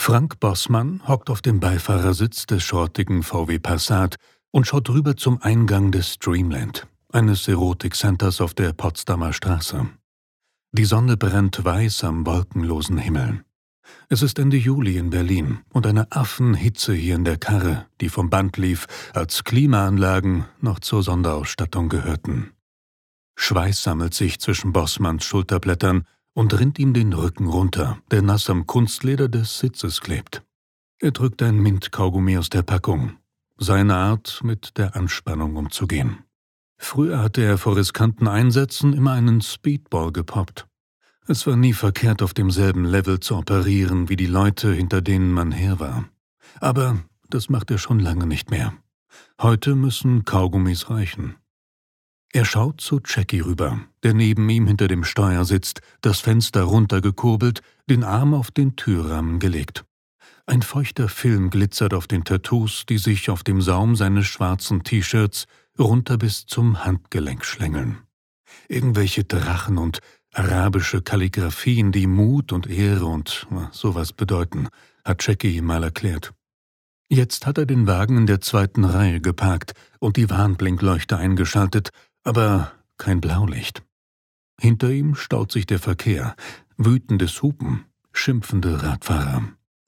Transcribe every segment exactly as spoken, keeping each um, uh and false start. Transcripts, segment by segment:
Frank Bossmann hockt auf dem Beifahrersitz des schrottigen V W Passat und schaut rüber zum Eingang des Dreamland, eines Erotik-Centers auf der Potsdamer Straße. Die Sonne brennt weiß am wolkenlosen Himmel. Es ist Ende Juli in Berlin und eine Affenhitze hier in der Karre, die vom Band lief, als Klimaanlagen noch zur Sonderausstattung gehörten. Schweiß sammelt sich zwischen Bossmanns Schulterblättern und rinnt ihm den Rücken runter, der nass am Kunstleder des Sitzes klebt. Er drückt ein Mintkaugummi aus der Packung, seine Art, mit der Anspannung umzugehen. Früher hatte er vor riskanten Einsätzen immer einen Speedball gepoppt. Es war nie verkehrt, auf demselben Level zu operieren wie die Leute, hinter denen man her war. Aber das macht er schon lange nicht mehr. Heute müssen Kaugummis reichen. Er schaut zu Jackie rüber, der neben ihm hinter dem Steuer sitzt, das Fenster runtergekurbelt, den Arm auf den Türrahmen gelegt. Ein feuchter Film glitzert auf den Tattoos, die sich auf dem Saum seines schwarzen T-Shirts runter bis zum Handgelenk schlängeln. Irgendwelche Drachen und arabische Kalligraphien, die Mut und Ehre und sowas bedeuten, hat Jackie ihm mal erklärt. Jetzt hat er den Wagen in der zweiten Reihe geparkt und die Warnblinkleuchte eingeschaltet, aber kein Blaulicht. Hinter ihm staut sich der Verkehr, wütendes Hupen, schimpfende Radfahrer.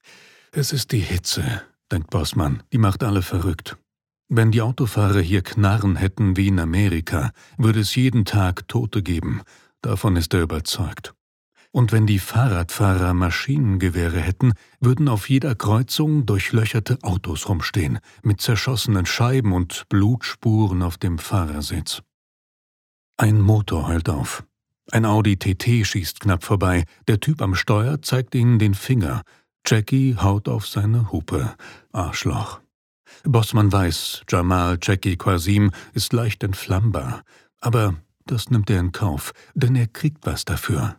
Es ist die Hitze, denkt Bossmann, die macht alle verrückt. Wenn die Autofahrer hier Knarren hätten wie in Amerika, würde es jeden Tag Tote geben, davon ist er überzeugt. Und wenn die Fahrradfahrer Maschinengewehre hätten, würden auf jeder Kreuzung durchlöcherte Autos rumstehen, mit zerschossenen Scheiben und Blutspuren auf dem Fahrersitz. Ein Motor heult auf. Ein Audi T T schießt knapp vorbei. Der Typ am Steuer zeigt ihnen den Finger. Jackie haut auf seine Hupe. Arschloch. Bossmann weiß, Jamal Jackie Qasim ist leicht entflammbar. Aber das nimmt er in Kauf, denn er kriegt was dafür.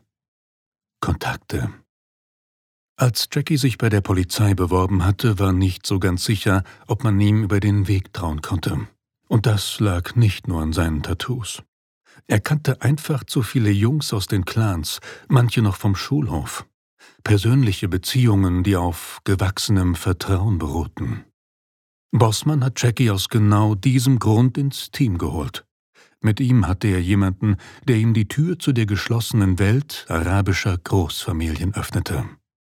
Kontakte. Als Jackie sich bei der Polizei beworben hatte, war nicht so ganz sicher, ob man ihm über den Weg trauen konnte. Und das lag nicht nur an seinen Tattoos. Er kannte einfach zu viele Jungs aus den Clans, manche noch vom Schulhof. Persönliche Beziehungen, die auf gewachsenem Vertrauen beruhten. Bossmann hat Jackie aus genau diesem Grund ins Team geholt. Mit ihm hatte er jemanden, der ihm die Tür zu der geschlossenen Welt arabischer Großfamilien öffnete.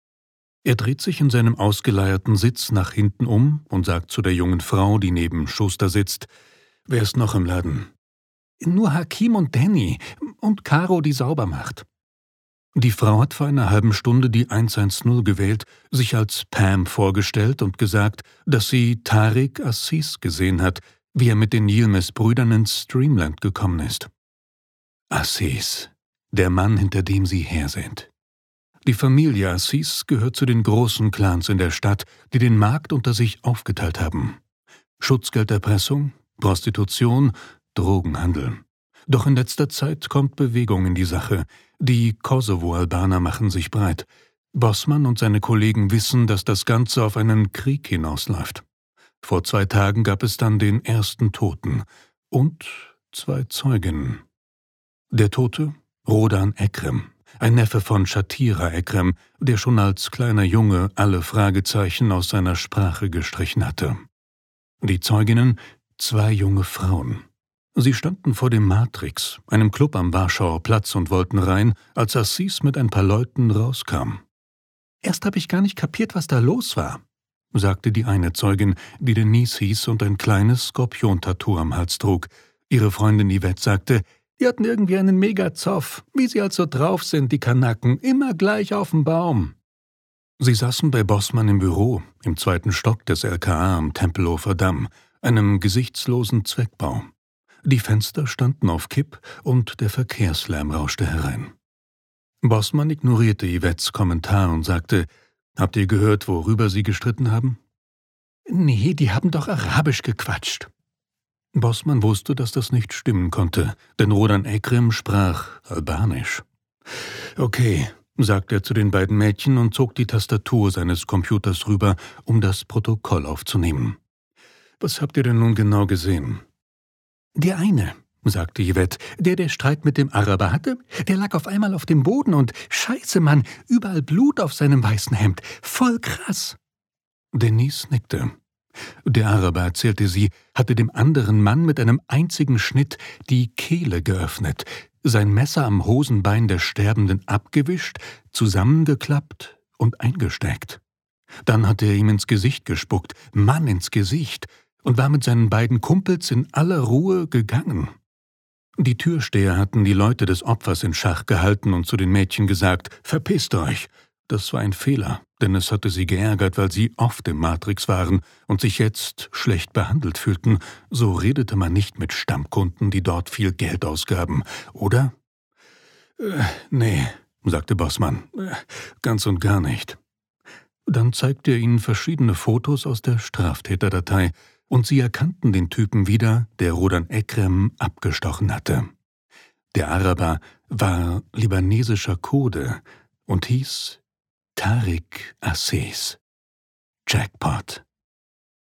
Er dreht sich in seinem ausgeleierten Sitz nach hinten um und sagt zu der jungen Frau, die neben Schuster sitzt, »Wer ist noch im Laden?« »Nur Hakim und Danny und Caro, die sauber macht.« Die Frau hat vor einer halben Stunde die hundertzehn gewählt, sich als Pam vorgestellt und gesagt, dass sie Tariq Assis gesehen hat, wie er mit den Yilmaz-Brüdern ins Dreamland gekommen ist. Assis, der Mann, hinter dem sie hersehnt. Die Familie Assis gehört zu den großen Clans in der Stadt, die den Markt unter sich aufgeteilt haben. Schutzgelderpressung, Prostitution, Drogenhandel. Doch in letzter Zeit kommt Bewegung in die Sache. Die Kosovo-Albaner machen sich breit. Bossmann und seine Kollegen wissen, dass das Ganze auf einen Krieg hinausläuft. Vor zwei Tagen gab es dann den ersten Toten und zwei Zeuginnen. Der Tote? Rodan Ekrem, ein Neffe von Shatira Ekrem, der schon als kleiner Junge alle Fragezeichen aus seiner Sprache gestrichen hatte. Die Zeuginnen? Zwei junge Frauen. Sie standen vor dem Matrix, einem Club am Warschauer Platz, und wollten rein, als Assis mit ein paar Leuten rauskam. »Erst habe ich gar nicht kapiert, was da los war«, sagte die eine Zeugin, die Denise hieß und ein kleines Skorpion-Tattoo am Hals trug. Ihre Freundin Yvette sagte, die hatten irgendwie einen Mega-Zoff, wie sie also drauf sind, die Kanaken, immer gleich auf dem Baum. Sie saßen bei Bossmann im Büro, im zweiten Stock des L K A am Tempelhofer Damm, einem gesichtslosen Zweckbau. Die Fenster standen auf Kipp und der Verkehrslärm rauschte herein. Bossmann ignorierte Yvettes Kommentar und sagte, »Habt ihr gehört, worüber sie gestritten haben?« »Nee, die haben doch Arabisch gequatscht.« Bossmann wusste, dass das nicht stimmen konnte, denn Rodan Ekrem sprach Albanisch. »Okay«, sagte er zu den beiden Mädchen und zog die Tastatur seines Computers rüber, um das Protokoll aufzunehmen. »Was habt ihr denn nun genau gesehen?« »Die eine«, sagte Yvette. Der, der Streit mit dem Araber hatte, der lag auf einmal auf dem Boden und Scheiße, Mann, überall Blut auf seinem weißen Hemd. Voll krass. Denise nickte. Der Araber, erzählte sie, hatte dem anderen Mann mit einem einzigen Schnitt die Kehle geöffnet, sein Messer am Hosenbein des Sterbenden abgewischt, zusammengeklappt und eingesteckt. Dann hatte er ihm ins Gesicht gespuckt, Mann ins Gesicht, und war mit seinen beiden Kumpels in aller Ruhe gegangen. Die Türsteher hatten die Leute des Opfers in Schach gehalten und zu den Mädchen gesagt, »Verpisst euch!« Das war ein Fehler, denn es hatte sie geärgert, weil sie oft im Matrix waren und sich jetzt schlecht behandelt fühlten. So redete man nicht mit Stammkunden, die dort viel Geld ausgaben, oder? Äh, nee, sagte Bossmann, äh, ganz und gar nicht. Dann zeigte er ihnen verschiedene Fotos aus der Straftäterdatei, und sie erkannten den Typen wieder, der Rodan Ekrem abgestochen hatte. Der Araber war libanesischer Kurde und hieß Tariq Aziz. Jackpot.